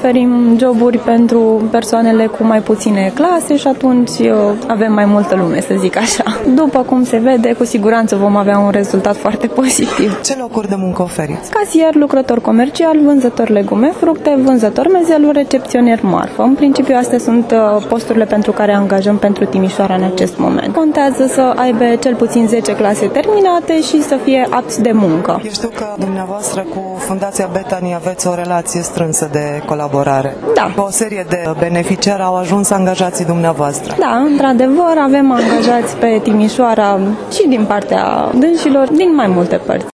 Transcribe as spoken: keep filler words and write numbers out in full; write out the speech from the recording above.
oferim joburi pentru persoanele cu mai puține clase și atunci avem mai multă lume, să zic așa. După cum se vede, cu siguranță vom avea un rezultat foarte pozitiv. Ce locuri de muncă oferiți? Casier, lucrător comercial, vânzător legume, fructe, vânzător mezeluri, recepționier marfă. În principiu, astea sunt posturile pentru care angajăm pentru Timișoara în acest moment. Contează să aibă cel puțin zece clase terminate și să fie apți de muncă. Eu știu că dumneavoastră cu Fundația Bethany aveți o relație strânsă de colaborare. Da. O serie de beneficiari au ajuns angajații dumneavoastră. Da, într-adevăr, avem angajați pe Timișoara și din partea dânșilor, din mai multe părți.